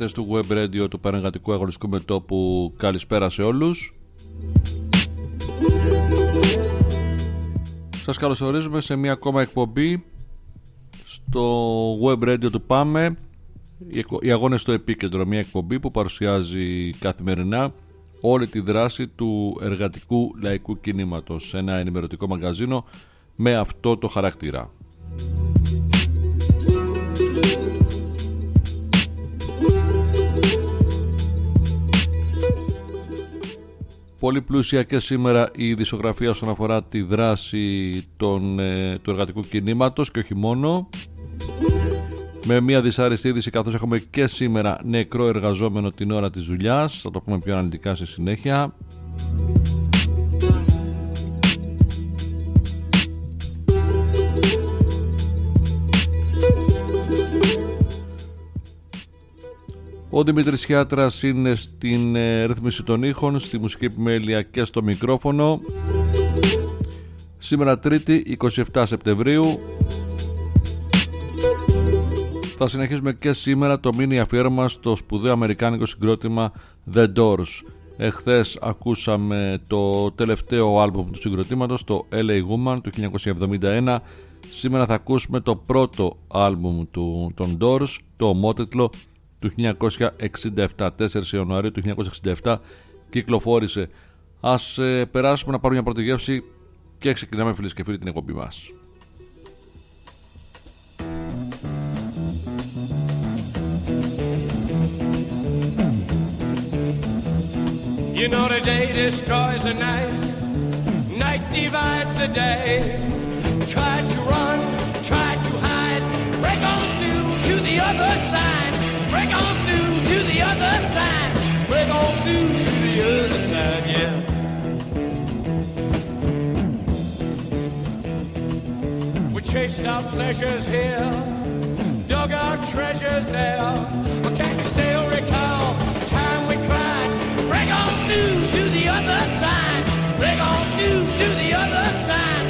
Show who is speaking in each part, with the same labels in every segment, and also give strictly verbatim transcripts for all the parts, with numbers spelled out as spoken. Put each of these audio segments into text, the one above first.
Speaker 1: εκπομπές του Web Radio του Πανεργατικού Αγωνιστικού Μετώπου. Καλησπέρα σε όλους. Σας καλωσορίζουμε σε μια ακόμα εκπομπή στο Web Radio του ΠΑΜΕ, οι αγώνες στο επίκεντρο, μια εκπομπή που παρουσιάζει καθημερινά όλη τη δράση του εργατικού λαϊκού κινήματος, ένα ενημερωτικό μαγαζίνο με αυτό το χαρακτήρα. Πολύ πλούσια και σήμερα η ειδησιογραφία όσον αφορά τη δράση των, ε, του εργατικού κινήματος και όχι μόνο. Με μια δυσάρεστη είδηση, καθώς έχουμε και σήμερα νεκρό εργαζόμενο την ώρα της δουλειάς. Θα το πούμε πιο αναλυτικά στη συνέχεια. Ο Δημήτρης Χιάτρας είναι στην ε, ρύθμιση των ήχων, στη μουσική επιμέλεια και στο μικρόφωνο. Σήμερα Τρίτη, εικοστή εβδόμη Σεπτεμβρίου. Θα συνεχίσουμε και σήμερα το μίνι αφιέρωμα στο σπουδαίο αμερικάνικο συγκρότημα The Doors. Εχθές ακούσαμε το τελευταίο άλμπουμ του συγκροτήματος, το L A Woman του χίλια εννιακόσια εβδομήντα ένα. Σήμερα θα ακούσουμε το πρώτο άλμπουμ του, των Doors, το ομότιτλο του χίλια εννιακόσια εξήντα επτά. τέσσερις Ιανουαρίου του χίλια εννιακόσια εξήντα επτά κυκλοφόρησε. Ας ε, περάσουμε να πάρουμε μια πρώτη γεύση και ξεκινάμε, φίλες και φίλοι, την εκπομπή μας.
Speaker 2: You know the day destroys the night, night divides the day. Try to run, try to hide, break on through to the other side. Break on through to the other side. Break on through to the other side, yeah. We chased our pleasures here, dug our treasures there. But can you still recall the time we cried? Break on through to the other side. Break on through to the other side.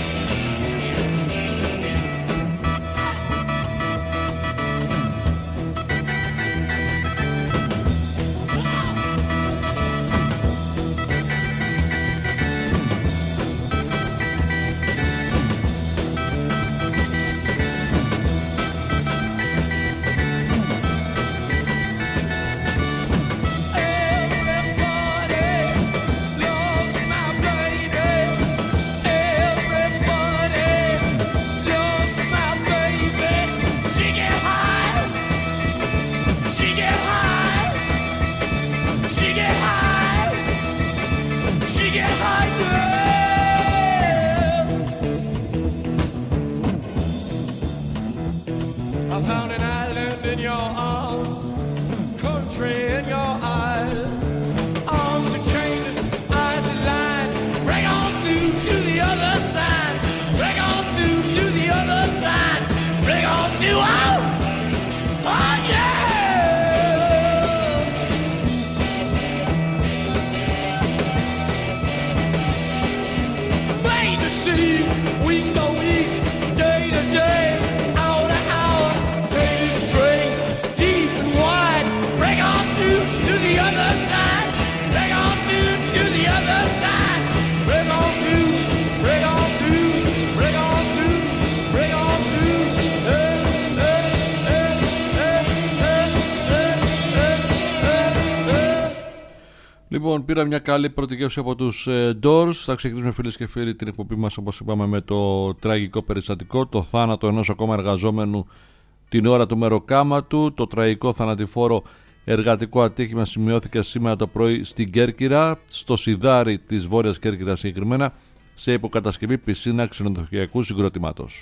Speaker 1: Λοιπόν, πήρα μια καλή πρώτη γεύση από τους ε, Doors. Θα ξεκινήσουμε, φίλες και φίλοι, την εκπομπή μας, όπως είπαμε, με το τραγικό περιστατικό, το θάνατο ενός ακόμα εργαζόμενου την ώρα του μεροκάματου. Το τραγικό θανατηφόρο εργατικό ατύχημα σημειώθηκε σήμερα το πρωί στην Κέρκυρα, στο Σιδάρι της Βόρειας Κέρκυρας συγκεκριμένα, σε υποκατασκευή πισίνα ξενοδοχειακού συγκροτήματος.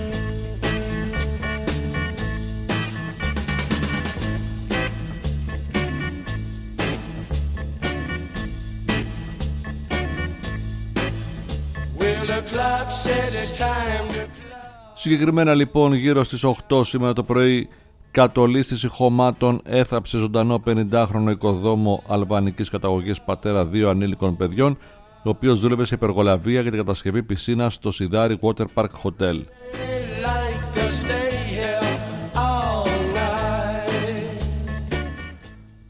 Speaker 1: Συγκεκριμένα λοιπόν γύρω στις οκτώ σήμερα το πρωί, κατολίσθηση χωμάτων έθαψε ζωντανό πενηντάχρονο οικοδόμο αλβανικής καταγωγής πατέρα δύο ανήλικων παιδιών, ο οποίος δούλευε σε υπεργολαβία για την κατασκευή πισίνας στο Σιδάρι Water Park Hotel.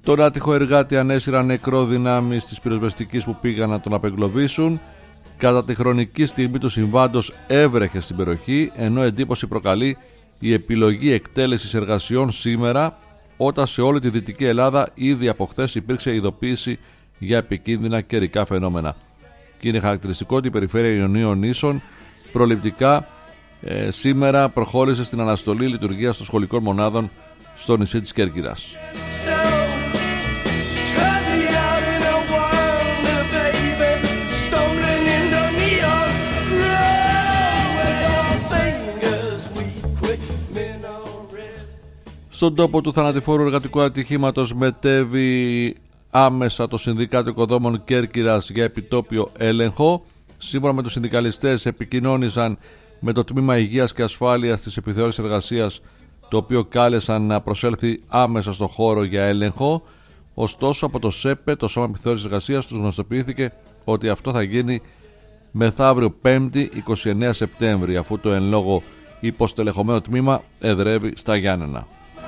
Speaker 1: Τον άτυχο εργάτη ανέσυραν νεκρό δυνάμεις της πυροσβεστικής που πήγαν να τον απεγκλωβίσουν. Κατά τη χρονική στιγμή του συμβάντος έβρεχε στην περιοχή, ενώ εντύπωση προκαλεί η επιλογή εκτέλεσης εργασιών σήμερα, όταν σε όλη τη Δυτική Ελλάδα ήδη από χθες υπήρξε ειδοποίηση για επικίνδυνα καιρικά φαινόμενα. Και είναι χαρακτηριστικό ότι η περιφέρεια Ιωνίων Νήσων προληπτικά ε, σήμερα προχώρησε στην αναστολή λειτουργίας των σχολικών μονάδων στο νησί της Κέρκυρας. Στον τόπο του θανατηφόρου εργατικού ατυχήματος μετέβη άμεσα το Συνδικάτο Οικοδόμων Κέρκυρας για επιτόπιο έλεγχο. Σύμφωνα με τους συνδικαλιστές, επικοινώνησαν με το Τμήμα Υγείας και Ασφάλειας της Επιθεώρησης Εργασίας, το οποίο κάλεσαν να προσέλθει άμεσα στο χώρο για έλεγχο. Ωστόσο, από το ΣΕΠΕ, το Σώμα Επιθεώρησης Εργασίας, τους γνωστοποιήθηκε ότι αυτό θα γίνει μεθαύριο πέμπτη εικοστή ενάτη Σεπτέμβρη, αφού το εν λόγω υποστελεχωμένο τμήμα εδρεύει στα Γιάννενα.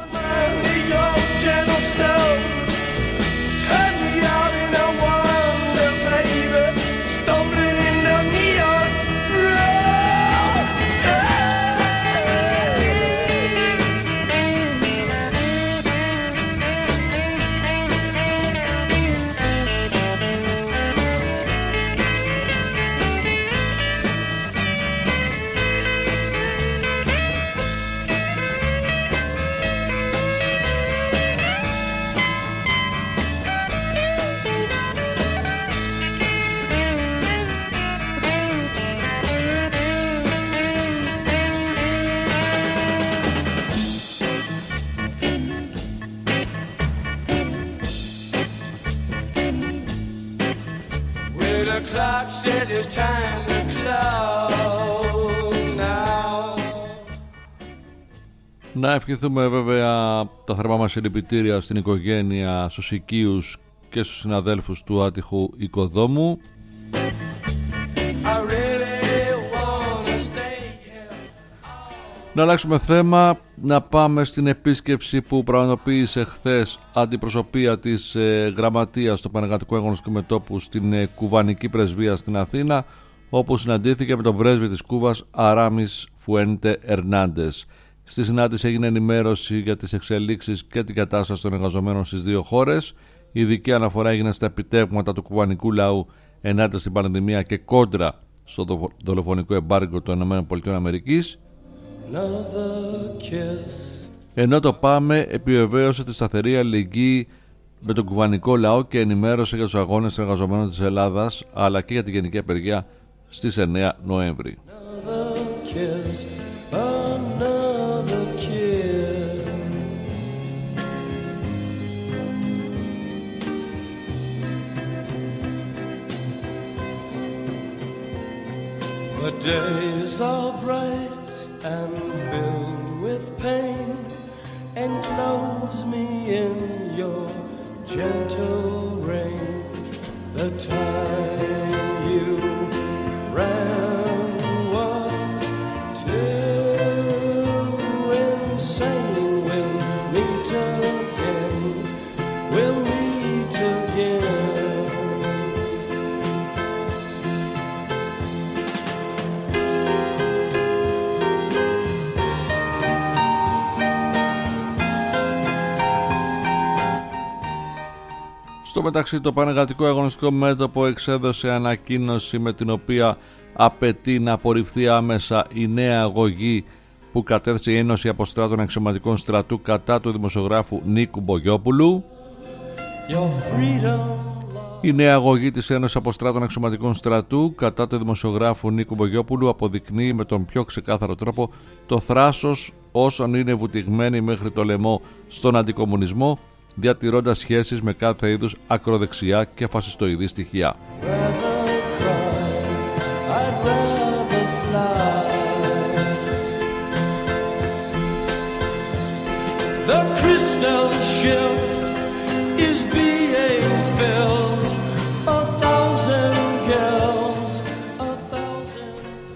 Speaker 1: Να ευχηθούμε βέβαια τα θερμά μας συλληπιτήρια στην οικογένεια, στους οικείους και στους συναδέλφους του άτυχου οικοδόμου. Να αλλάξουμε θέμα, να πάμε στην επίσκεψη που πραγματοποίησε χθες αντιπροσωπεία της ε, Γραμματείας του Πανεργατικού Αγωνιστικού Μετώπου στην ε, Κουβανική Πρεσβεία στην Αθήνα, όπου συναντήθηκε με τον πρέσβη της Κούβας Αράμις Φουέντε Ερνάντες. Στη συνάντηση έγινε ενημέρωση για τις εξελίξεις και την κατάσταση των εργαζομένων στις δύο χώρες. Η ειδική αναφορά έγινε στα επιτεύγματα του κουβανικού λαού ενάντια στην πανδημία και κόντρα στο δολοφονικό εμπάργκο των ΗΠΑ. Ενώ το ΠΑΜΕ επιβεβαίωσε τη σταθερή αλληλεγγύη με τον κουβανικό λαό και ενημέρωσε για τους αγώνες εργαζομένων της Ελλάδας, αλλά και για την γενική απεργία στις εννέα Νοέμβρη.
Speaker 2: The days are bright and filled with pain. Enclose me in your gentle rain. The time you ran was too insane. We'll meet again. We'll meet again.
Speaker 1: Στο μεταξύ, το Πανεργατικό Αγωνιστικό Μέτωπο εξέδωσε ανακοίνωση με την οποία απαιτεί να απορριφθεί άμεσα η νέα αγωγή που κατέθεσε η Ένωση Αποστράτων Αξιωματικών Στρατού κατά του δημοσιογράφου Νίκου Μπογιόπουλου. Η νέα αγωγή της Ένωσης Αποστράτων Αξιωματικών Στρατού κατά του δημοσιογράφου Νίκου Μπογιόπουλου αποδεικνύει με τον πιο ξεκάθαρο τρόπο το θράσος όσων είναι βουτυγμένοι μέχρι το λαιμό στον αντικομμουνισμό, διατηρώντας σχέσεις με κάθε είδους ακροδεξιά και φασιστοειδή στοιχεία.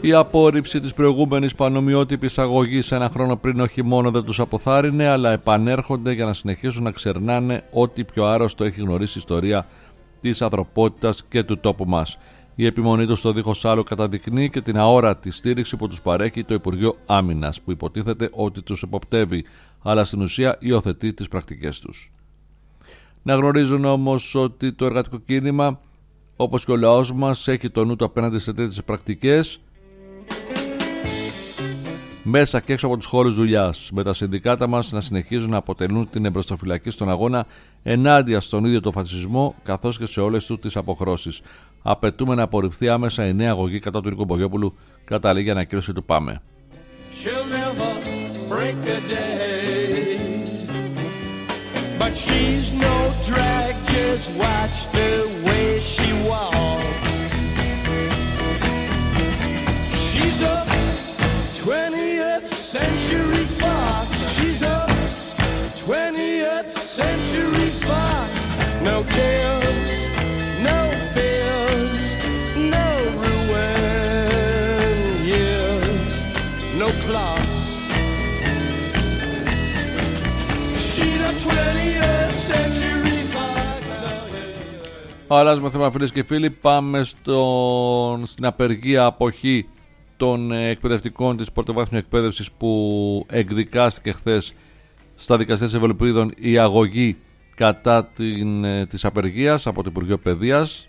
Speaker 1: Η απόρριψη της προηγούμενης πανομοιότυπης αγωγής ένα χρόνο πριν όχι μόνο δεν τους αποθάρρυνε, αλλά επανέρχονται για να συνεχίσουν να ξερνάνε ό,τι πιο άρρωστο έχει γνωρίσει η ιστορία της ανθρωπότητας και του τόπου μας. Η επιμονή τους στο δίχως άλλο καταδεικνύει και την αόρατη στήριξη που τους παρέχει το Υπουργείο Άμυνας, που υποτίθεται ότι τους εποπτεύει, αλλά στην ουσία υιοθετεί τις πρακτικές τους. Να γνωρίζουν όμως ότι το εργατικό κίνημα, όπως και ο λαός μας, έχει το νου του απέναντι σε τέτοιες πρακτικές μέσα και έξω από τους χώρους δουλειάς, με τα συνδικάτα μας να συνεχίζουν να αποτελούν την εμπροστοφυλακή στον αγώνα ενάντια στον ίδιο τον φασισμό, καθώς και σε όλες του τις αποχρώσεις. Απαιτούμε να απορριφθεί άμεσα η νέα αγωγή κατά του Νίκου Μπογιόπουλου, καταλήγει η ανακοίνωση του ΠΑΜΕ. But she's no drag, just watch the way she walks. She's a twentieth century fox. She's a twentieth century fox. No tears, no fears, no ruin years, no clocks. She's a twentieth century fox. Αλλάζουμε θέμα, φίλες και φίλοι. Πάμε στον, στην απεργία αποχή των εκπαιδευτικών της πρωτοβάθμιας εκπαίδευσης που εκδικάστηκε χθες στα δικαστήρια της Ευελπίδων η αγωγή κατά την, της απεργίας από το Υπουργείο Παιδείας.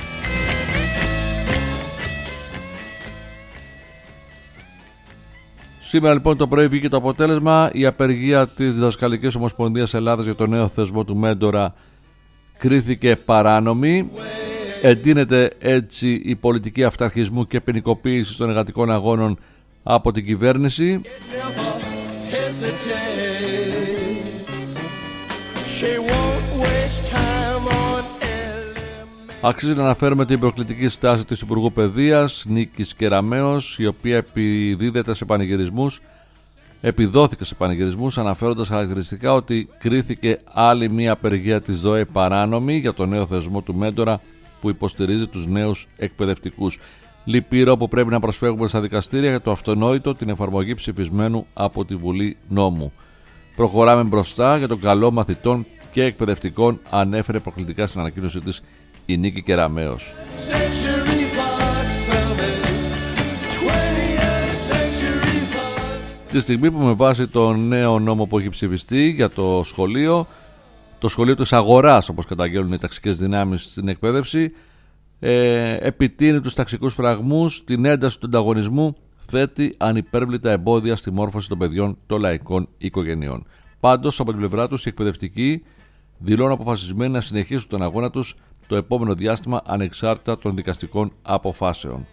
Speaker 1: Σήμερα λοιπόν το πρωί βγήκε το αποτέλεσμα. Η απεργία της Διδασκαλικής Ομοσπονδίας Ελλάδας για το νέο θεσμό του Μέντορα κρίθηκε παράνομη. Εντείνεται έτσι η πολιτική αυταρχισμού και ποινικοποίηση των εργατικών αγώνων από την κυβέρνηση. Αξίζει να αναφέρουμε την προκλητική στάση της Υπουργού Παιδείας Νίκης Κεραμέως, η οποία επιδίδεται σε πανηγυρισμούς, επιδόθηκε σε πανηγυρισμούς, αναφέροντας χαρακτηριστικά ότι κρίθηκε άλλη μία απεργία της ΔΟΕ παράνομη για το νέο θεσμό του Μέντορα που υποστηρίζει τους νέους εκπαιδευτικούς. Λυπηρό που πρέπει να προσφεύγουμε στα δικαστήρια για το αυτονόητο, την εφαρμογή ψηφισμένου από τη Βουλή νόμου. Προχωράμε μπροστά για τον καλό μαθητών και εκπαιδευτικών, ανέφερε προκλητικά στην ανακοίνωσή της η Νίκη Κεραμέως. Τη στιγμή που με βάση το νέο νόμο που έχει ψηφιστεί για το σχολείο, το σχολείο της αγοράς, όπως καταγγέλνουν οι ταξικές δυνάμεις στην εκπαίδευση, ε, επιτείνει τους ταξικούς φραγμούς, την ένταση του ανταγωνισμού, θέτει ανυπέρβλητα εμπόδια στη μόρφωση των παιδιών των λαϊκών οικογενειών. Πάντως, από την πλευρά τους, οι εκπαιδευτικοί δηλώνουν αποφασισμένοι να συνεχίσουν τον αγώνα τους το επόμενο διάστημα ανεξάρτητα των δικαστικών αποφάσεων.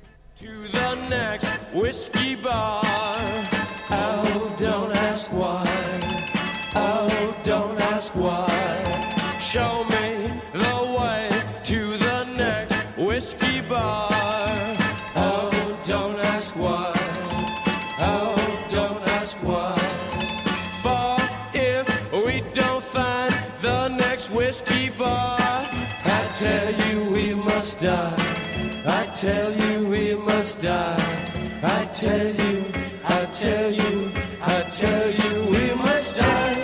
Speaker 1: Show me the way to the next whiskey bar. Oh, don't ask why. Oh, don't ask why. For if we don't find the next whiskey bar, I tell you we must die. I tell you we must die. I tell you, I tell you, I tell you we must die.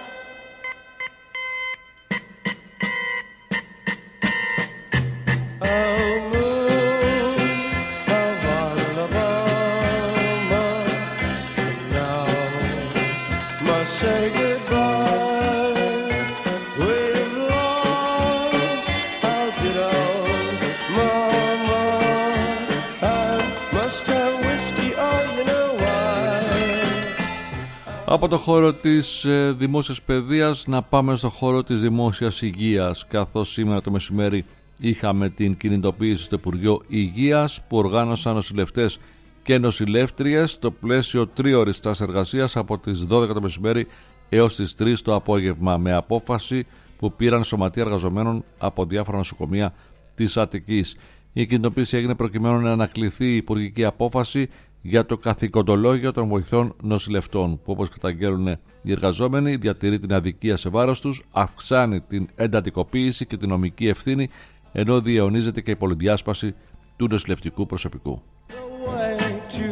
Speaker 1: Say goodbye, we've lost our good old mama. I must have whiskey, oh you know why. Από το χώρο της ε, δημόσιας παιδείας να πάμε στο χώρο της δημόσιας υγείας, καθώς σήμερα το μεσημέρι είχαμε την κινητοποίηση στο Υπουργείο Υγείας που οργάνωσαν νοσηλευτές και νοσηλεύτριες στο πλαίσιο τρίωρης στάσης εργασίας από τις δώδεκα το μεσημέρι έως τις τρεις το απόγευμα, με απόφαση που πήραν σωματεία εργαζομένων από διάφορα νοσοκομεία της Αττικής. Η κινητοποίηση έγινε προκειμένου να ανακληθεί η υπουργική απόφαση για το καθηκοντολόγιο των βοηθών νοσηλευτών, που όπως καταγγέλνουν οι εργαζόμενοι διατηρεί την αδικία σε βάρος τους, αυξάνει την εντατικοποίηση και την νομική ευθύνη, ενώ διαιωνίζεται και η πολυδιάσπαση του νοσηλευτικού προσωπικού. To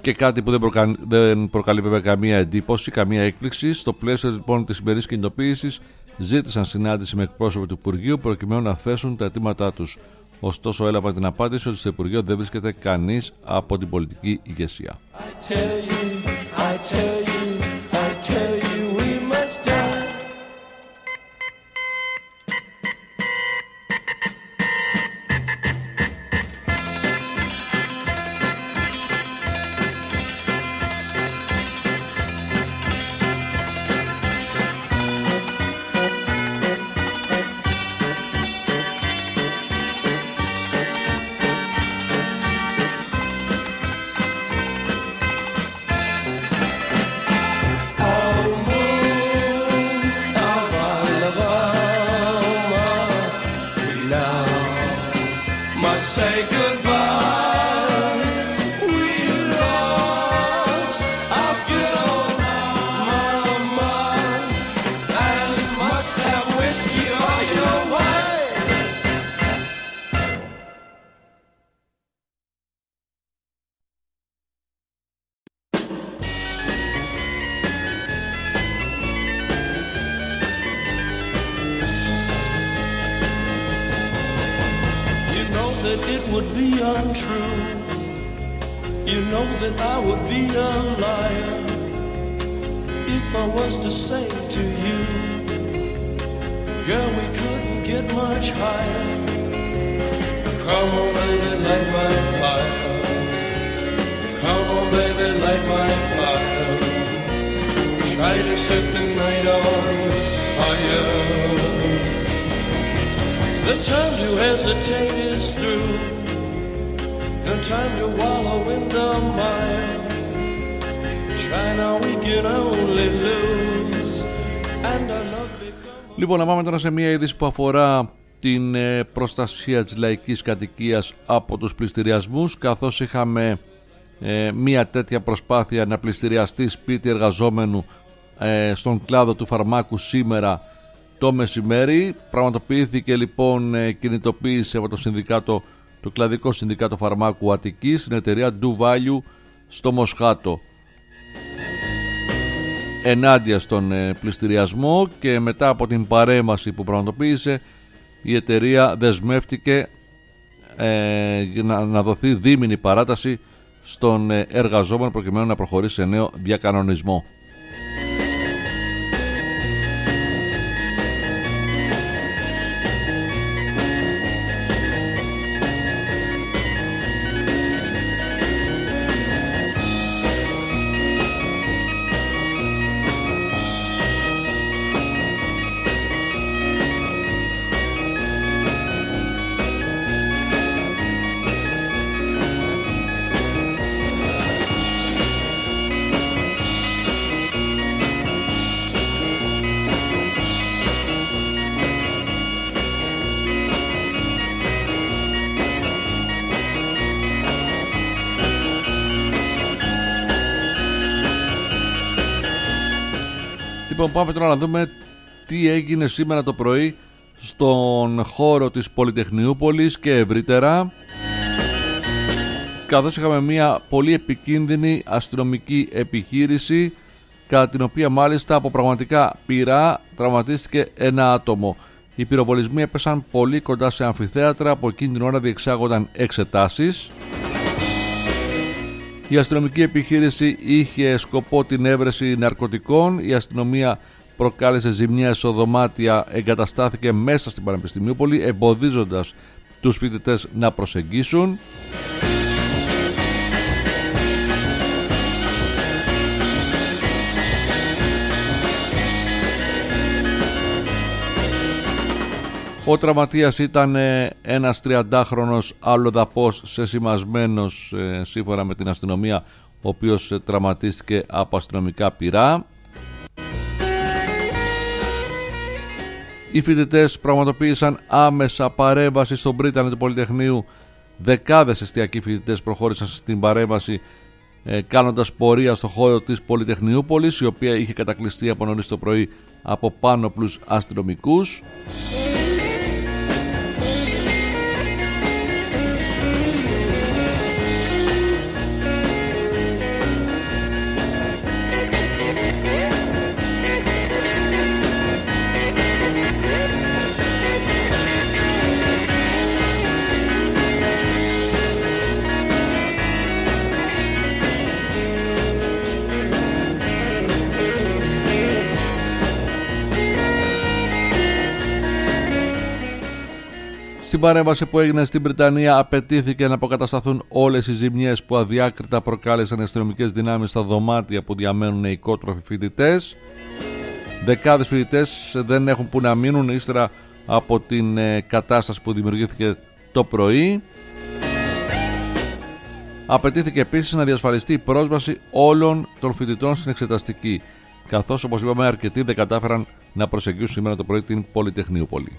Speaker 1: και κάτι που δεν, προκα... δεν προκαλεί βέβαια καμία εντύπωση, καμία έκπληξη. Στο πλαίσιο λοιπόν της σημερινής κινητοποίησης ζήτησαν συνάντηση με εκπρόσωπο του Υπουργείου προκειμένου να θέσουν τα αιτήματά τους. Ωστόσο έλαβαν την απάντηση ότι στο Υπουργείο δεν βρίσκεται κανείς από την πολιτική ηγεσία. Λοιπόν, να πάμε τώρα σε μια είδηση που αφορά την προστασία της λαϊκής κατοικίας από τους πληστηριασμούς, καθώς είχαμε ε, μια τέτοια προσπάθεια να πληστηριαστεί σπίτι εργαζόμενου ε, στον κλάδο του φαρμάκου σήμερα το μεσημέρι. Πραγματοποιήθηκε λοιπόν ε, κινητοποίηση από το συνδικάτο, το κλαδικό συνδικάτο φαρμάκου Αττικής, στην εταιρεία Do Value στο Μοσχάτο, ενάντια στον ε, πληστηριασμό, και μετά από την παρέμβαση που πραγματοποίησε η εταιρεία δεσμεύτηκε ε, να, να δοθεί δίμηνη παράταση στον ε, εργαζόμενο προκειμένου να προχωρήσει σε νέο διακανονισμό. Λοιπόν, πάμε τώρα να δούμε τι έγινε σήμερα το πρωί στον χώρο της Πολυτεχνιούπολης και ευρύτερα, καθώς είχαμε μια πολύ επικίνδυνη αστυνομική επιχείρηση, κατά την οποία μάλιστα από πραγματικά πυρά τραυματίστηκε ένα άτομο. Οι πυροβολισμοί έπεσαν πολύ κοντά σε αμφιθέατρα, από εκείνη την ώρα διεξάγονταν εξετάσεις. Η αστυνομική επιχείρηση είχε σκοπό την έβρεση ναρκωτικών. Η αστυνομία προκάλεσε ζημιά σε οδωμάτια, εγκαταστάθηκε μέσα στην Πανεπιστημιούπολη, εμποδίζοντας τους φοιτητές να προσεγγίσουν. Ο τραυματίας ήταν ένας τριαντάχρονος αλλοδαπός σεσημασμένος, σύμφωνα με την αστυνομία, ο οποίος τραυματίστηκε από αστυνομικά πυρά. Οι φοιτητές πραγματοποίησαν άμεσα παρέμβαση στον πρίτανη του Πολυτεχνείου. Δεκάδες εστιακοί φοιτητές προχώρησαν στην παρέμβαση, κάνοντας πορεία στο χώρο της Πολυτεχνιούπολης, η οποία είχε κατακλειστεί από νωρίς το πρωί από πάνωπλους αστυνομικούς. Στην παρέμβαση που έγινε στην Βρυτανία απαιτήθηκε να αποκατασταθούν όλες οι ζημιές που αδιάκριτα προκάλεσαν οι αστυνομικές δυνάμεις στα δωμάτια που διαμένουν οι οικότροφοι φοιτητές. Δεκάδες φοιτητές δεν έχουν που να μείνουν ύστερα από την κατάσταση που δημιουργήθηκε το πρωί. Απαιτήθηκε επίσης να διασφαλιστεί η πρόσβαση όλων των φοιτητών στην εξεταστική, καθώς όπως είπαμε αρκετοί δεν κατάφεραν να προσεγγίσουν σήμερα το πρωί την Πολυτεχνιούπολη.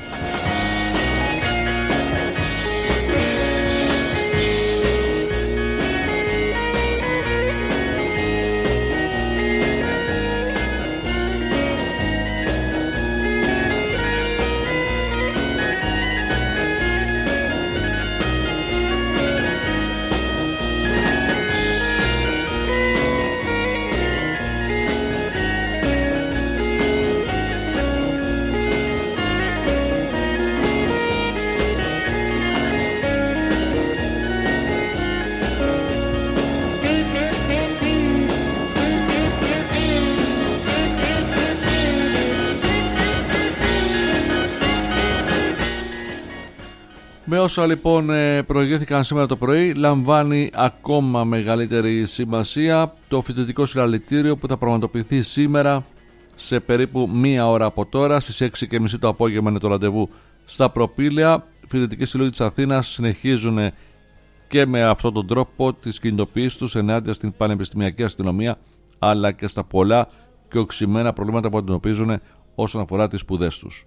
Speaker 1: Με όσα λοιπόν προηγήθηκαν σήμερα το πρωί, λαμβάνει ακόμα μεγαλύτερη σημασία το φοιτητικό συλλαλητήριο που θα πραγματοποιηθεί σήμερα σε περίπου μία ώρα από τώρα. Στις έξι και μισή το απόγευμα είναι το ραντεβού στα Προπήλαια. Φοιτητικοί σύλλογοι της Αθήνας συνεχίζουν και με αυτόν τον τρόπο τις κινητοποιήσεις τους ενάντια στην πανεπιστημιακή αστυνομία, αλλά και στα πολλά και οξυμένα προβλήματα που αντιμετωπίζουν όσον αφορά τις σπουδές τους.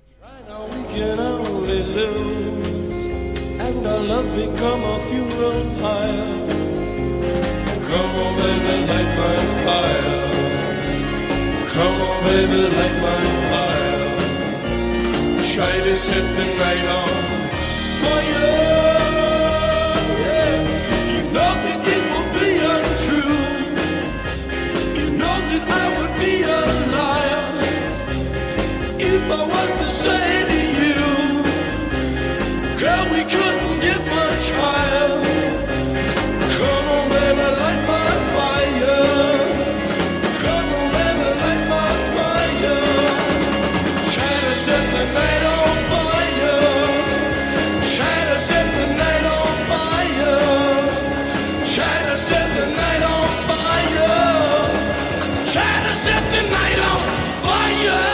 Speaker 1: Our love become a funeral pyre. Come on baby, light my fire. Come on baby, light my fire. Try to set the night on fire. Yeah. You know that it will be untrue. You know that I would be a liar if I was to say to you, girl, we couldn't higher. Come on baby, light my fire. Come on baby, light my fire. Try to set the night on fire. Try to set the night on fire. Try to set the night on fire. Try to set the night on fire.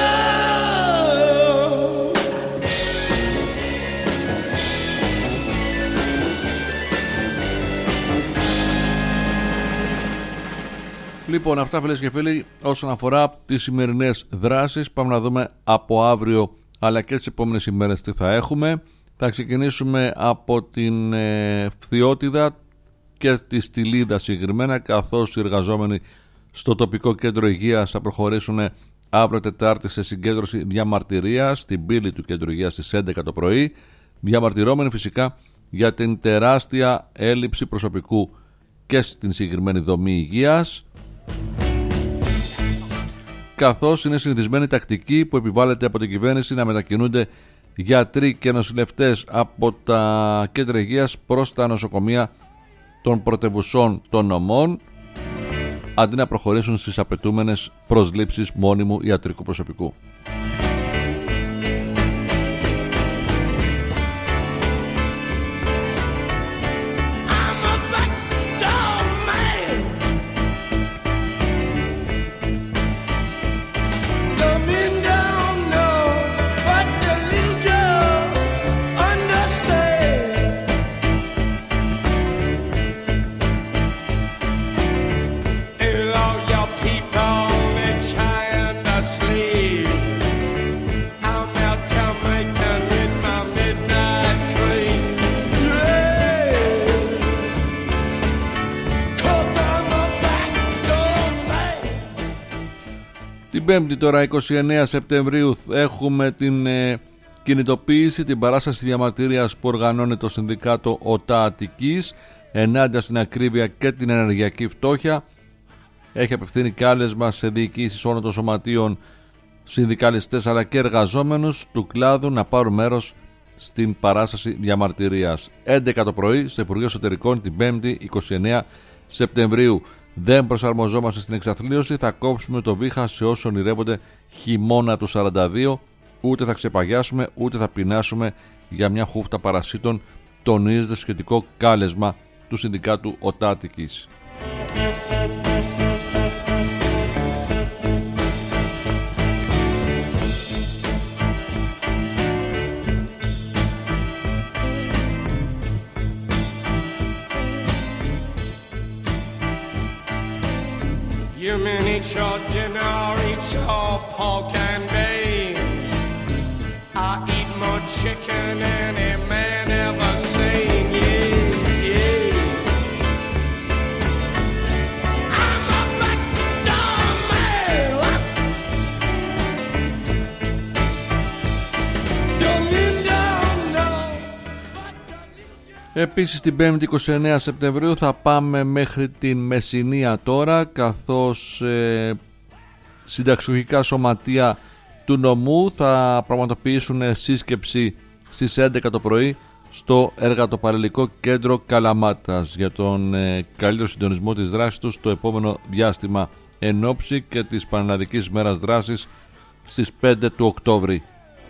Speaker 1: Λοιπόν, αυτά φίλες και φίλοι όσον αφορά τις σημερινές δράσεις. Πάμε να δούμε από αύριο αλλά και τις επόμενες ημέρες τι θα έχουμε. Θα ξεκινήσουμε από την ε, Φθιώτιδα και τη Στυλίδα συγκεκριμένα, καθώς οι εργαζόμενοι στο τοπικό κέντρο υγείας θα προχωρήσουν αύριο Τετάρτη σε συγκέντρωση διαμαρτυρίας στην πύλη του κέντρου υγείας στις έντεκα το πρωί, διαμαρτυρόμενοι φυσικά για την τεράστια έλλειψη προσωπικού και στην συγκεκριμένη δομή υγείας, καθώς είναι συνηθισμένη τακτική που επιβάλλεται από την κυβέρνηση να μετακινούνται γιατροί και νοσηλευτές από τα κέντρα υγείας προς τα νοσοκομεία των πρωτευουσών των νομών, αντί να προχωρήσουν στις απαιτούμενες προσλήψεις μόνιμου ιατρικού προσωπικού. Την Πέμπτη τώρα είκοσι εννέα Σεπτεμβρίου έχουμε την ε, κινητοποίηση, την παράσταση διαμαρτυρίας που οργανώνει το Συνδικάτο ΟΤΑ Αττικής ενάντια στην ακρίβεια και την ενεργειακή φτώχεια. Έχει απευθύνει κάλεσμα σε διοικήσεις όλων των σωματείων, συνδικαλιστές αλλά και εργαζόμενους του κλάδου να πάρουν μέρος στην παράσταση διαμαρτυρίας. έντεκα το πρωί στο Υπουργείο Εσωτερικών την Πέμπτη είκοσι εννέα Σεπτεμβρίου. Δεν προσαρμοζόμαστε στην εξαθλίωση, θα κόψουμε το βήχα σε όσους ονειρεύονται χειμώνα του σαράντα δύο, ούτε θα ξεπαγιάσουμε, ούτε θα πεινάσουμε για μια χούφτα παρασίτων, τονίζεται σχετικό κάλεσμα του Συνδικάτου Οτάτικης.
Speaker 2: You mean eat your dinner or eat your pork and beans? I eat more chicken than any man ever seen. Yeah, yeah. I'm a backdoor man. Don't you know?
Speaker 1: Επίσης την πέμπτη είκοσι εννέα Σεπτεμβρίου θα πάμε μέχρι την Μεσσηνία τώρα, καθώς ε, συνταξιουχικά σωματεία του νομού θα πραγματοποιήσουν σύσκεψη στις έντεκα το πρωί στο Εργατοπαρελικό Κέντρο Καλαμάτας για τον ε, καλύτερο συντονισμό της δράσης τους το επόμενο διάστημα εν ώψη και της Πανελλαδικής Μέρας Δράσης στις πέντε του Οκτώβρη.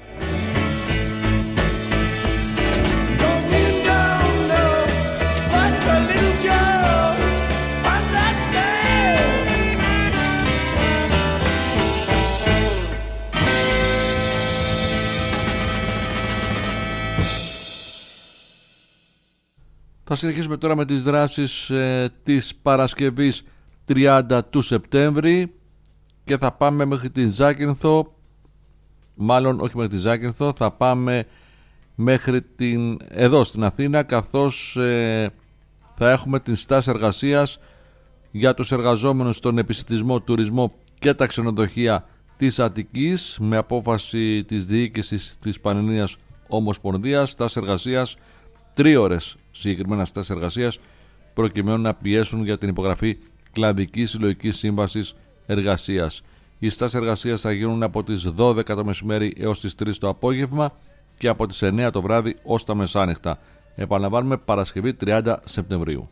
Speaker 1: Θα συνεχίσουμε τώρα με τις δράσεις ε, της Παρασκευής τριάντα του Σεπτέμβρη και θα πάμε μέχρι την Ζάκυνθο, μάλλον όχι μέχρι την Ζάκυνθο, θα πάμε μέχρι την, εδώ στην Αθήνα, καθώς ε, θα έχουμε την στάση εργασίας για τους εργαζόμενους στον επισιτισμό, τουρισμό και τα ξενοδοχεία της Αττικής με απόφαση της διοίκησης της Πανελλήνιας Ομοσπονδίας, στάση εργασίας τρίωρες συγκεκριμένα στάσεις εργασίας προκειμένου να πιέσουν για την υπογραφή κλαδικής συλλογικής σύμβασης εργασίας. Οι στάσεις εργασίας θα γίνουν από τις δώδεκα το μεσημέρι έως τις τρεις το απόγευμα και από τις εννέα το βράδυ ως τα μεσάνυχτα. Επαναλαμβάνουμε, Παρασκευή τριάντα Σεπτεμβρίου.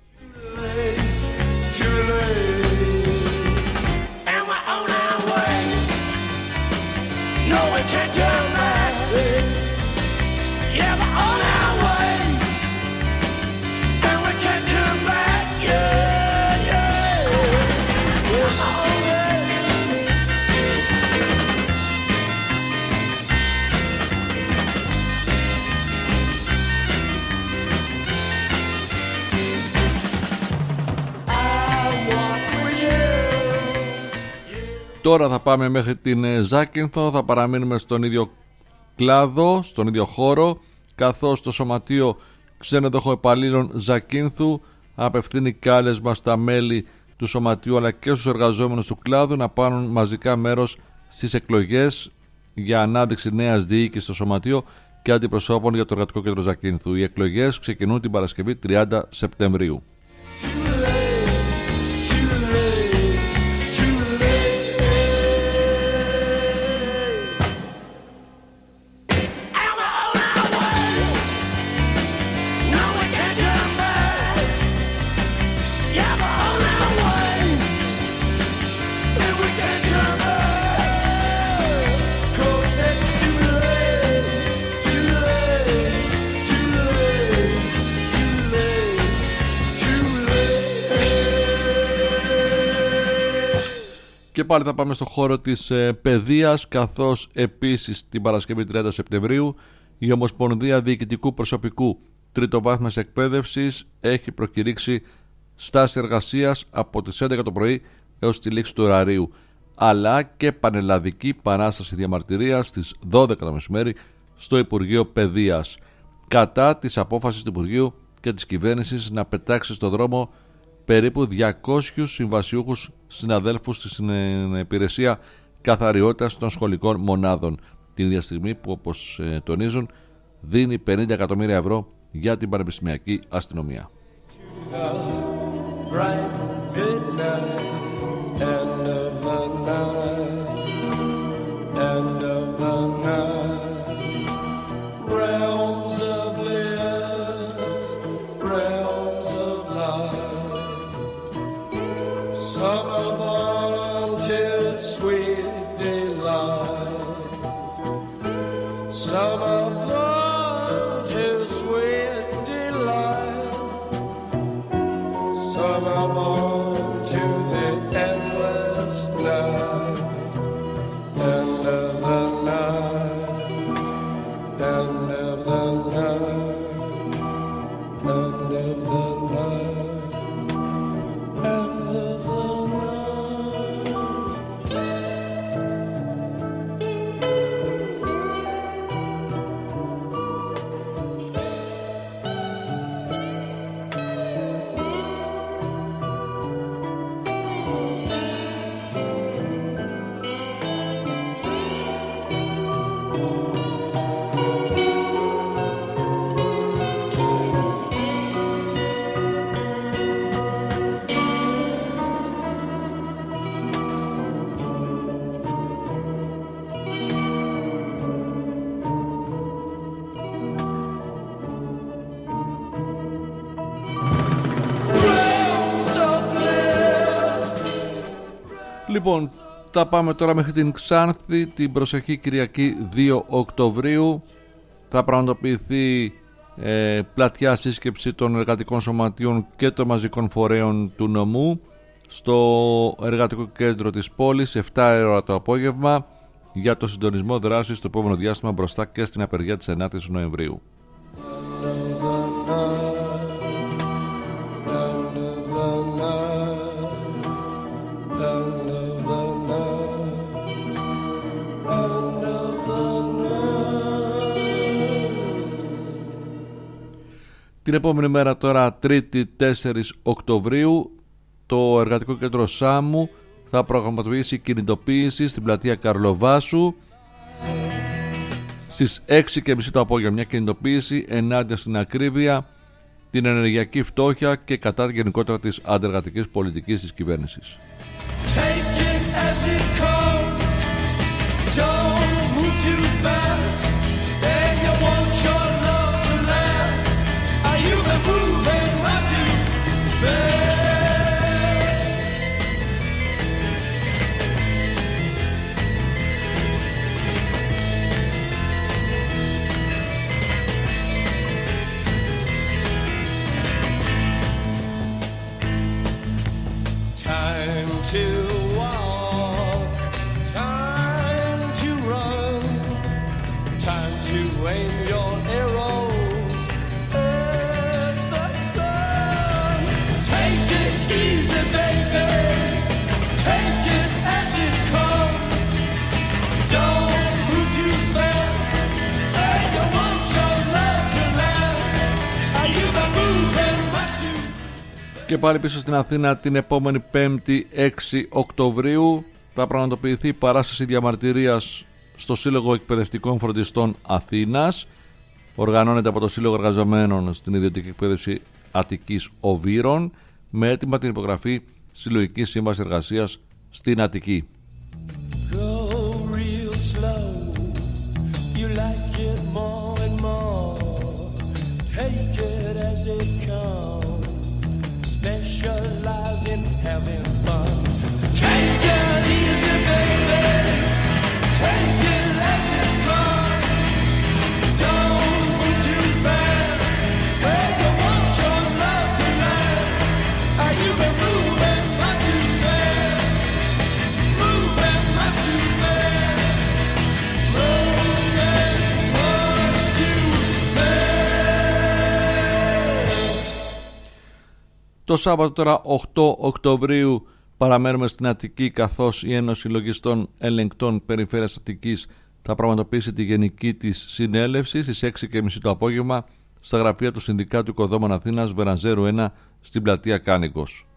Speaker 1: Τώρα θα πάμε μέχρι την Ζάκυνθο, θα παραμείνουμε στον ίδιο κλάδο, στον ίδιο χώρο, καθώς το Σωματείο Ξενοδοχοεπαλλήλων Ζακύνθου απευθύνει κάλεσμα στα μέλη του Σωματείου αλλά και στους εργαζόμενους του κλάδου να πάρουν μαζικά μέρος στις εκλογές για ανάδειξη νέας διοίκησης στο Σωματείο και αντιπροσώπων για το Εργατικό Κέντρο Ζακύνθου. Οι εκλογές ξεκινούν την Παρασκευή τριάντα Σεπτεμβρίου. Και πάλι θα πάμε στο χώρο της ε, παιδείας, καθώς επίσης την Παρασκευή τριάντα Σεπτεμβρίου η Ομοσπονδία Διοικητικού Προσωπικού Τριτοβάθμιας Εκπαίδευσης έχει προκηρύξει στάση εργασίας από τις έντεκα το πρωί έως τη λήξη του ωραρίου, αλλά και πανελλαδική παράσταση διαμαρτυρίας στις δώδεκα το μεσημέρι στο Υπουργείο Παιδείας κατά της απόφασης του Υπουργείου και της κυβέρνησης να πετάξει στο δρόμο περίπου διακόσιους συμβασιούχους συναδέλφους στην υπηρεσία καθαριότητας των σχολικών μονάδων, την ίδια στιγμή που, όπως ε, τονίζουν, δίνει πενήντα εκατομμύρια ευρώ για την πανεπιστημιακή αστυνομία.
Speaker 2: Some are born to sweet delight, some are born to the endless night, end of the night, end of the night, end of the night, end of the night.
Speaker 1: Λοιπόν, θα πάμε τώρα μέχρι την Ξάνθη την προσεχή Κυριακή δύο Οκτωβρίου. Θα πραγματοποιηθεί ε, πλατιά σύσκεψη των εργατικών σωματείων και των μαζικών φορέων του νομού στο εργατικό κέντρο της πόλης επτά η ώρα το απόγευμα για το συντονισμό δράσης στο επόμενο διάστημα μπροστά και στην απεργία της ενάτης Νοεμβρίου. Την επόμενη μέρα τώρα, Τρίτη τέσσερις Οκτωβρίου, το εργατικό κέντρο Σάμου θα προγραμματοποιήσει κινητοποίηση στην πλατεία Καρλοβάσου στις έξι και μισή το απόγευμα. Μια κινητοποίηση ενάντια στην ακρίβεια, την ενεργειακή φτώχεια και κατά γενικότερα της αντεργατικής πολιτικής της κυβέρνησης.
Speaker 2: To walk, time to run, time to aim your arrows at the sun. Take it easy, baby, take it as it comes. Don't move too fast, and you want your love to last. Are you the moving must you?
Speaker 1: Και πάλι πίσω στην Αθήνα την επόμενη Πέμπτη έξι Οκτωβρίου θα πραγματοποιηθεί η παράσταση διαμαρτυρίας στο Σύλλογο Εκπαιδευτικών Φροντιστών Αθήνας. Οργανώνεται από το Σύλλογο Εργαζομένων στην Ιδιωτική Εκπαίδευση Αττικής Οβύρων με έτοιμα την υπογραφή Συλλογικής Σύμβασης Εργασίας στην Αττική.
Speaker 2: Specialize in having fun. Take it easy, baby. Take it as it comes. Don't move too fast. Where you want your love to last. Are you been moving much too fast? Moving much too fast. Moving much too fast.
Speaker 1: Το Σάββατο τώρα οκτώ Οκτωβρίου παραμένουμε στην Αττική, καθώς η Ένωση Λογιστών Ελεγκτών Περιφέρειας Αττικής θα πραγματοποιήσει τη γενική της συνέλευση στις έξι και μισή το απόγευμα στα γραφεία του Συνδικάτου Οικοδόμων Αθήνας Βερανζέρου ένα στην πλατεία Κάνικος.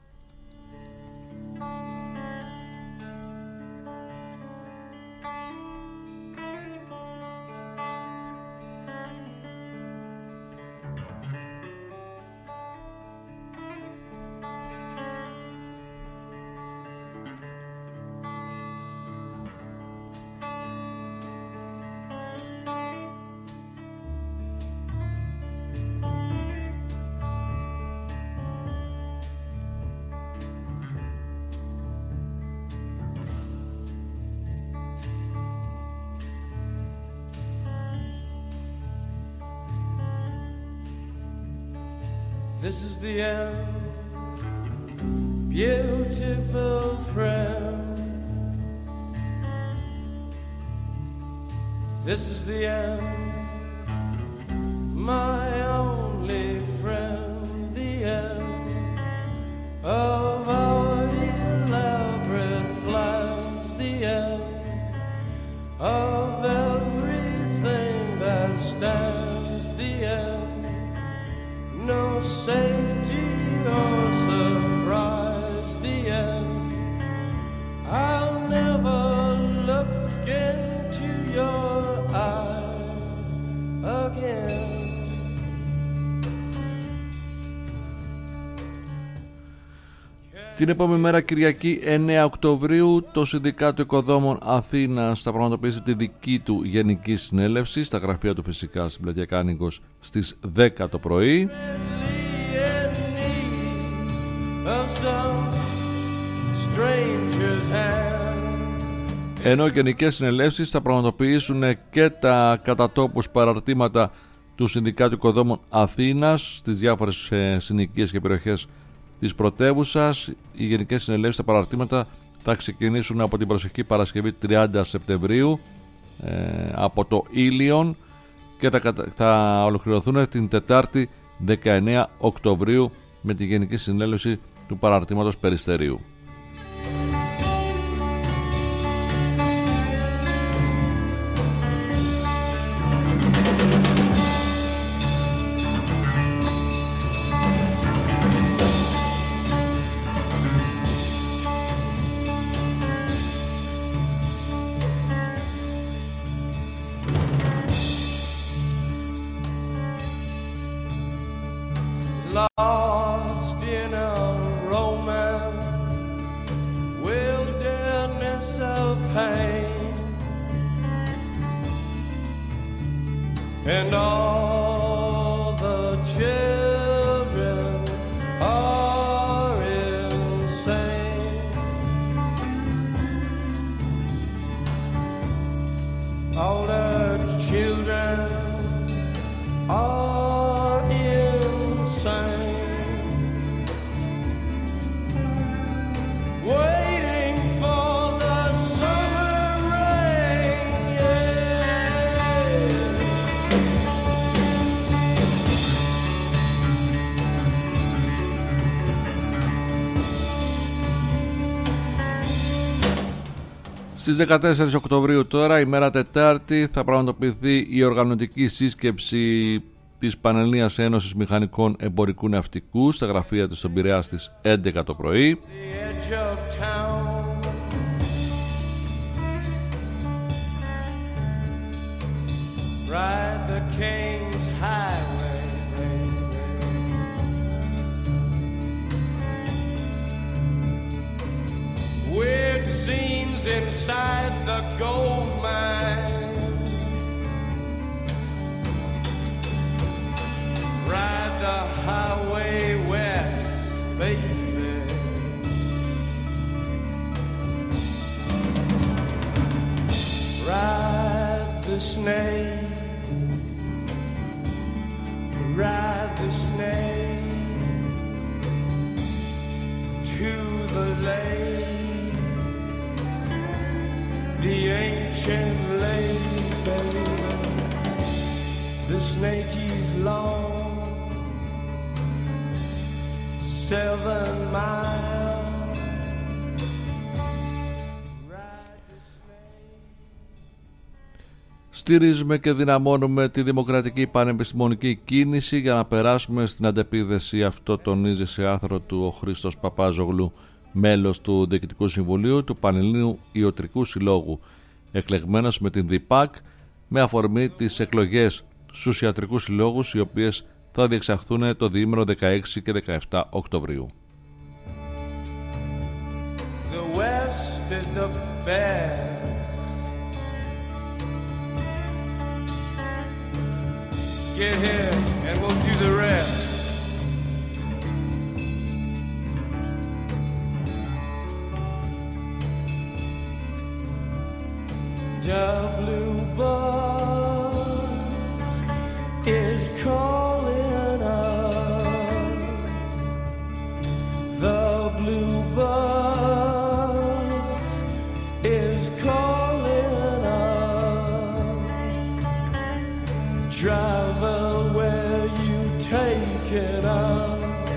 Speaker 2: This is the end, beautiful friend. This is the end, my only friend, the end of our elaborate plans, the end of everything that stands, the end, no safety or surprise, the end, I'll never look into your eyes again.
Speaker 1: Την επόμενη μέρα, Κυριακή εννέα Οκτωβρίου, το Συνδικάτο Οικοδόμων Αθήνας θα πραγματοποιήσει τη δική του Γενική Συνέλευση στα γραφεία του, φυσικά στην Πλατεία Κάνικος, στις δέκα το πρωί. Ενώ οι γενικές συνελεύσεις θα πραγματοποιήσουν και τα κατατόπους παραρτήματα του Συνδικάτου Οικοδόμων Αθήνας στις διάφορες συνοικίες και περιοχές της πρωτεύουσας. Οι γενικές συνελεύσεις στα παραρτήματα θα ξεκινήσουν από την προσεχή Παρασκευή τριάντα Σεπτεμβρίου ε, από το Ήλιον και θα, θα ολοκληρωθούν την Τετάρτη δεκαεννέα Οκτωβρίου με τη Γενική Συνέλευση του παραρτήματος Περιστερίου.
Speaker 2: Lost in a romance, wilderness of pain, and all the children are insane. All the children are insane, waiting for the summer rain, yeah.
Speaker 1: Στις δεκατέσσερις Οκτωβρίου τώρα, ημέρα Τετάρτη, θα πραγματοποιηθεί η οργανωτική σύσκεψη της Πανελλήνιας Ένωσης Μηχανικών Εμπορικού Ναυτικού στα γραφεία της στον Πειραιά στις έντεκα το πρωί.
Speaker 2: Weird scenes inside the gold mine. Ride the highway west, baby. Ride the snake, ride the snake to the lake, the ancient lake, baby. The snake is long, seven miles.
Speaker 1: Στηρίζουμε και δυναμώνουμε τη δημοκρατική πανεπιστημονική κίνηση για να περάσουμε στην αντεπίδεση. Αυτό τονίζει σε άρθρο του ο Χρήστος Παπάζογλου, μέλος του Διοικητικού Συμβουλίου του Πανελλήνιου Ιατρικού Συλλόγου, εκλεγμένος με την ΔΙΠΑΚ με αφορμή τις εκλογές στους ιατρικούς συλλόγους, οι οποίες θα διεξαχθούν το διήμερο δεκαέξι και δεκαεπτά Οκτωβρίου.
Speaker 2: The West is the best. Get here and we'll do the rest. The blue bus is calling us. driver, where you take it up.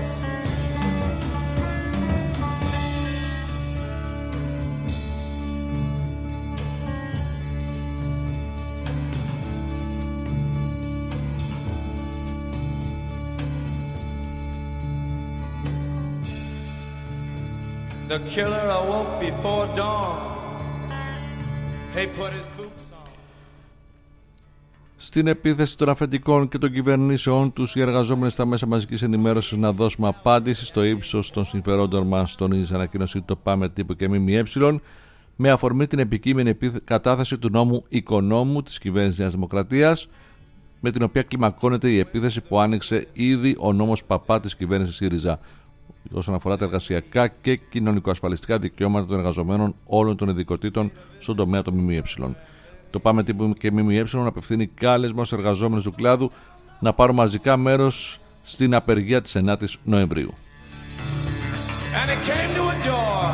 Speaker 2: The killer awoke before dawn. He put his boots on.
Speaker 1: Στην επίθεση των αφεντικών και των κυβερνήσεών τους, οι εργαζόμενοι στα μέσα μαζικής ενημέρωσης να δώσουμε απάντηση στο ύψος των συμφερόντων μας, τονίζει σε ανακοίνωση το ΠΑΜΕ Τύπο και ΜΜΕ, με αφορμή την επικείμενη κατάθεση του νόμου Οικονόμου της κυβέρνησης Νέας Δημοκρατίας, με την οποία κλιμακώνεται η επίθεση που άνοιξε ήδη ο νόμος Παπά της κυβέρνησης ΣΥΡΙΖΑ, όσον αφορά τα εργασιακά και κοινωνικοασφαλιστικά δικαιώματα των εργαζομένων όλων των ειδικοτήτων στον τομέα των ΜΜΕ. Το ΠΑΜΕ Τύπου και ΜΜΕ απευθύνει κάλεσμα στους εργαζόμενους του κλάδου να πάρουν μαζικά μέρος στην απεργία της ενάτης Νοεμβρίου.
Speaker 2: And he came to a door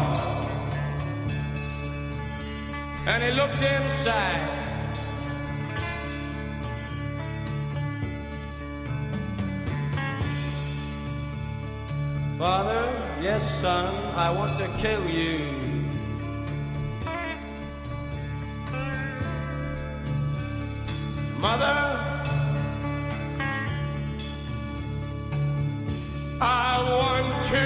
Speaker 2: and he looked inside. Father, yes son, I want to kill you. Mother, I want to.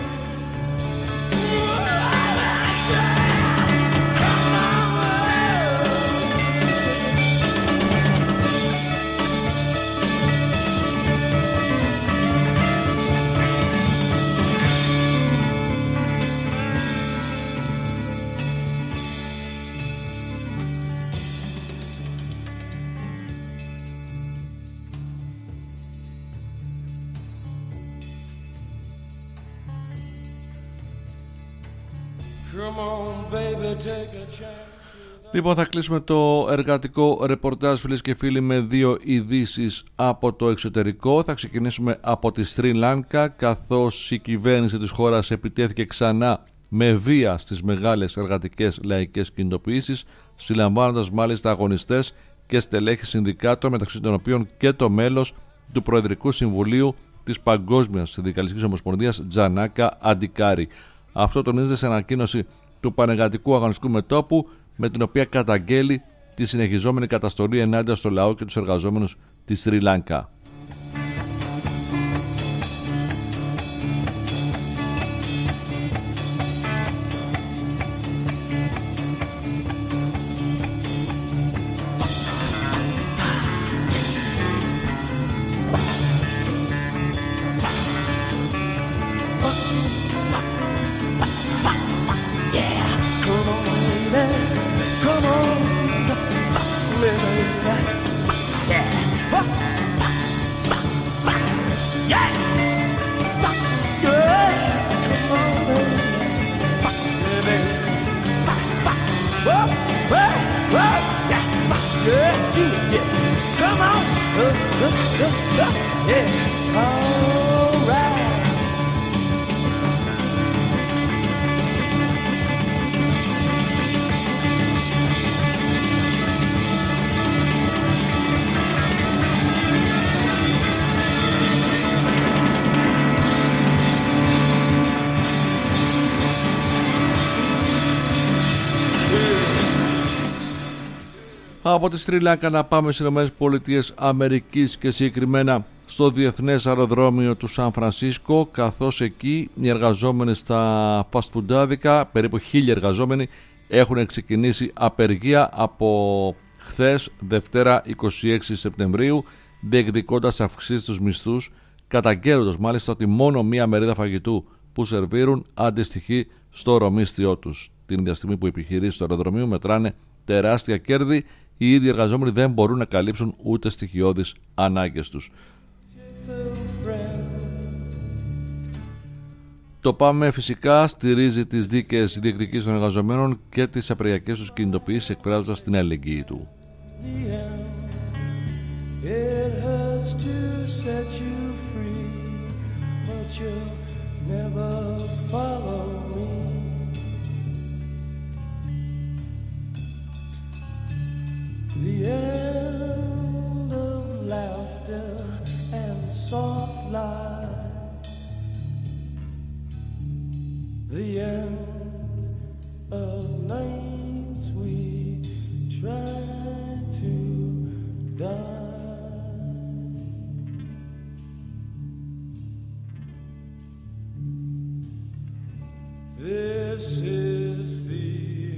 Speaker 1: Λοιπόν, θα κλείσουμε το εργατικό ρεπορτάζ, φίλες και φίλοι, με δύο ειδήσεις από το εξωτερικό. Θα ξεκινήσουμε από τη Σρι Λάνκα, καθώς η κυβέρνηση της χώρας επιτέθηκε ξανά με βία στις μεγάλες εργατικές λαϊκές κινητοποιήσεις, συλλαμβάνοντας μάλιστα αγωνιστές και στελέχη συνδικάτων, μεταξύ των οποίων και το μέλος του Προεδρικού Συμβουλίου της Παγκόσμιας Συνδικαλιστικής Ομοσπονδίας, Τζανάκα Αντικάρη. Αυτό τονίζεται σε ανακοίνωση του Πανεργατικού Αγωνιστικού Μετώπου, με την οποία καταγγέλει τη συνεχιζόμενη καταστολή ενάντια στο λαό και τους εργαζόμενους της Σρι Λάνκα. Από τη Σρι Λάνκα να πάμε στις Ηνωμένες Πολιτείες Αμερικής και συγκεκριμένα στο Διεθνές Αεροδρόμιο του Σαν Φρανσίσκο, καθώς εκεί οι εργαζόμενοι στα fast food, περίπου χίλια εργαζόμενοι, έχουν ξεκινήσει απεργία από χθες, Δευτέρα εικοστή έκτη Σεπτεμβρίου, διεκδικώντας αυξήσεις στους μισθούς, καταγγέλλοντας μάλιστα ότι μόνο μία μερίδα φαγητού που σερβίρουν αντιστοιχεί στο ωρομίσθιό τους. Την ίδια στιγμή που οι επιχειρήσεις του αεροδρομίου μετράνε τεράστια κέρδη, οι ίδιοι εργαζόμενοι δεν μπορούν να καλύψουν ούτε στοιχειώδεις ανάγκες τους. Το ΠΑΜΕ φυσικά στηρίζει τις δίκαιες διεκδικήσεις των εργαζομένων και τις απεργιακές τους κινητοποιήσεις, εκφράζοντας την αλληλεγγύη του. The end of
Speaker 2: This is the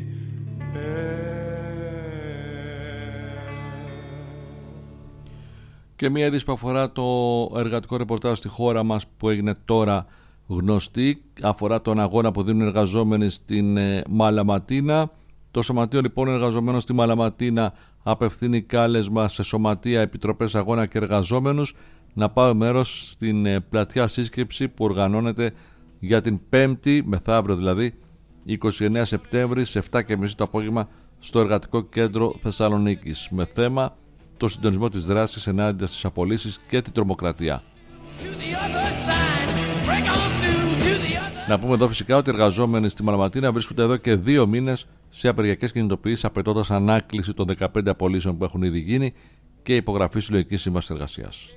Speaker 1: Και μια είδηση που αφορά το εργατικό ρεπορτάζ στη χώρα μας που έγινε τώρα γνωστή, αφορά τον αγώνα που δίνουν οι εργαζόμενοι στην ε, Μαλαματίνα. Το Σωματείο λοιπόν εργαζομένων στη Μαλαματίνα απευθύνει κάλεσμα σε σωματεία, επιτροπές αγώνα και εργαζόμενους να πάρουν μέρος στην ε, πλατιά σύσκεψη που οργανώνεται για την Πέμπτη, μεθαύριο δηλαδή, εικοστή ενάτη Σεπτέμβρη σε επτά και μισή το απόγευμα στο Εργατικό Κέντρο Θεσσαλονίκης, με θέμα το συντονισμό της δράσης ενάντια στις απολύσεις και την τρομοκρατία. Να πούμε εδώ φυσικά ότι οι εργαζόμενοι στη Μαλαματίνα βρίσκονται εδώ και δύο μήνες σε απεργιακές κινητοποιήσεις, απαιτώντας ανάκληση των δεκαπέντε απολύσεων που έχουν ήδη γίνει και υπογραφή συλλογικής σύμβασης εργασίας.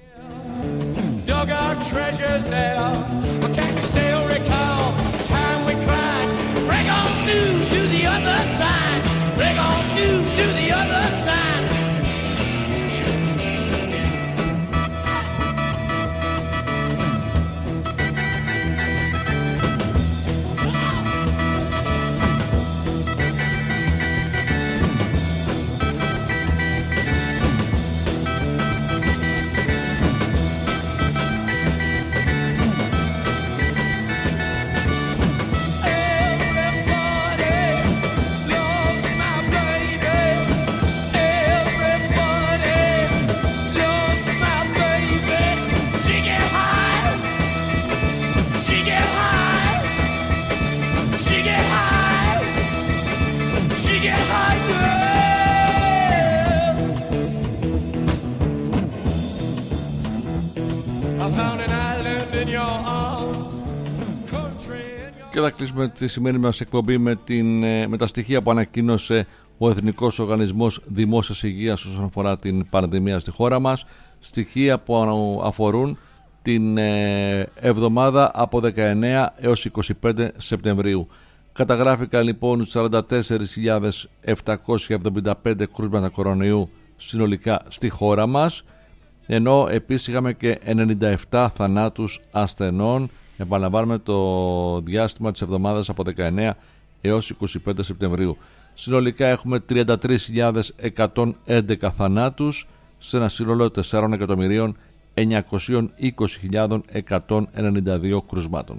Speaker 1: Και θα κλείσουμε τη σημερινή μας εκπομπή με, την, με τα στοιχεία που ανακοίνωσε ο Εθνικός Οργανισμός Δημόσιας Υγείας όσον αφορά την πανδημία στη χώρα μας. Στοιχεία που αφορούν την εβδομάδα από δεκαεννέα έως είκοσι πέντε Σεπτεμβρίου. Καταγράφηκαν λοιπόν σαράντα τέσσερις χιλιάδες επτακόσια εβδομήντα πέντε κρούσματα κορονοϊού συνολικά στη χώρα μας, ενώ επίσης είχαμε και ενενήντα επτά θανάτους ασθενών. Επαναλαμβάνουμε το διάστημα της εβδομάδας από δεκαεννέα έως είκοσι πέντε Σεπτεμβρίου. Συνολικά έχουμε τριάντα τρεις χιλιάδες εκατόν έντεκα θανάτους σε ένα σύνολο τεσσάρων εκατομμυρίων εννιακόσιες είκοσι χιλιάδες εκατόν ενενήντα δύο κρουσμάτων.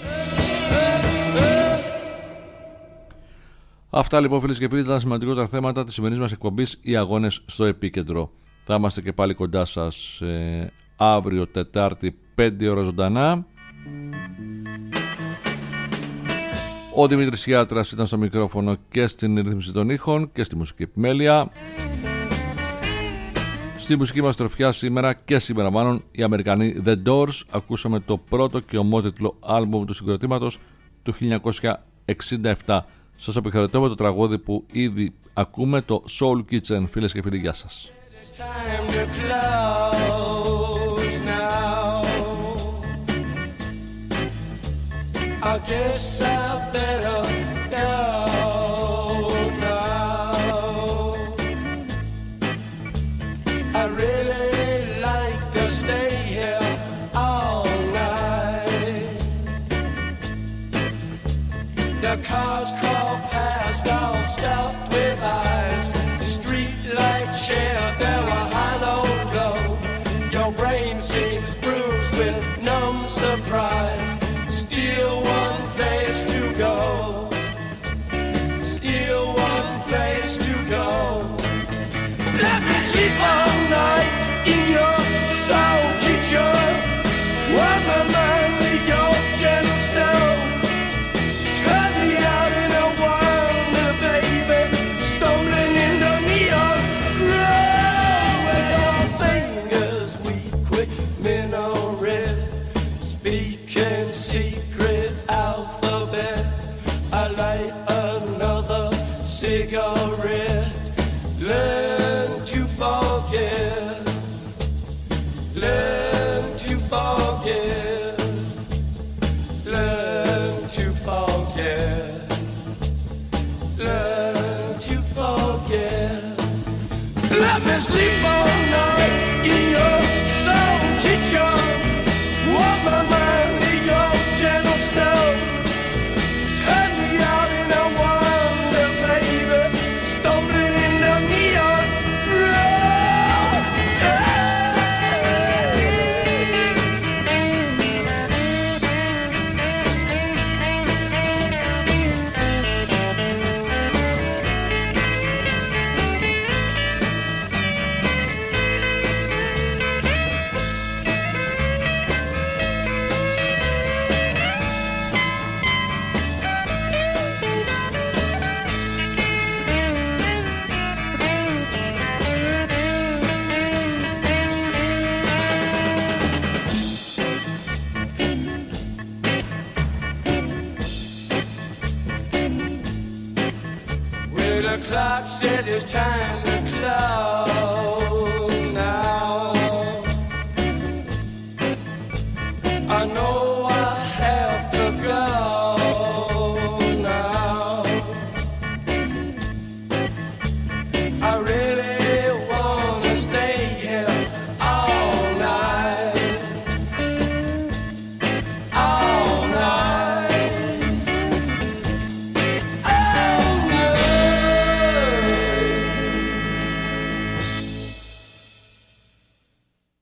Speaker 1: Αυτά λοιπόν φίλες και φίλοι ήταν σημαντικότερα θέματα της σημερινής μας εκπομπής, οι αγώνες στο επίκεντρο. Θα είμαστε και πάλι κοντά σας ε, αύριο Τετάρτη πέντε ώρα ζωντανά. Ο Δημήτρης Γιάτρας ήταν στο μικρόφωνο και στην ρύθμιση των ήχων και στη μουσική επιμέλεια. Στη μουσική μας τροφιά σήμερα και σήμερα μάλλον οι Αμερικανοί The Doors. Ακούσαμε το πρώτο και ομότιτλο άλμπουμ του συγκροτήματος του χίλια εννιακόσια εξήντα επτά. Σας αποχαιρετώ με το τραγούδι που ήδη ακούμε, το Soul Kitchen. Φίλες και φίλοι, γεια σας.
Speaker 2: I guess I better go now. I really like to stay here all night. The cars crawl past all stuffed with eyes. Street lights share their hollow glow. Your brain seems bruised with numb surprise. Still one place to go. Still one place to go. Let me sleep all night in your soul kitchen. Warm my mind with your gentle stone. Turn me out in a wonder, baby. Stumbling in the neon glow. With your fingers we quick minarets. Speaking secret alphabet. I light another cigarette. Learn to forget. Learn to forget. Learn to forget. Learn to forget. Let me sleep all night. the clock says it's time to close.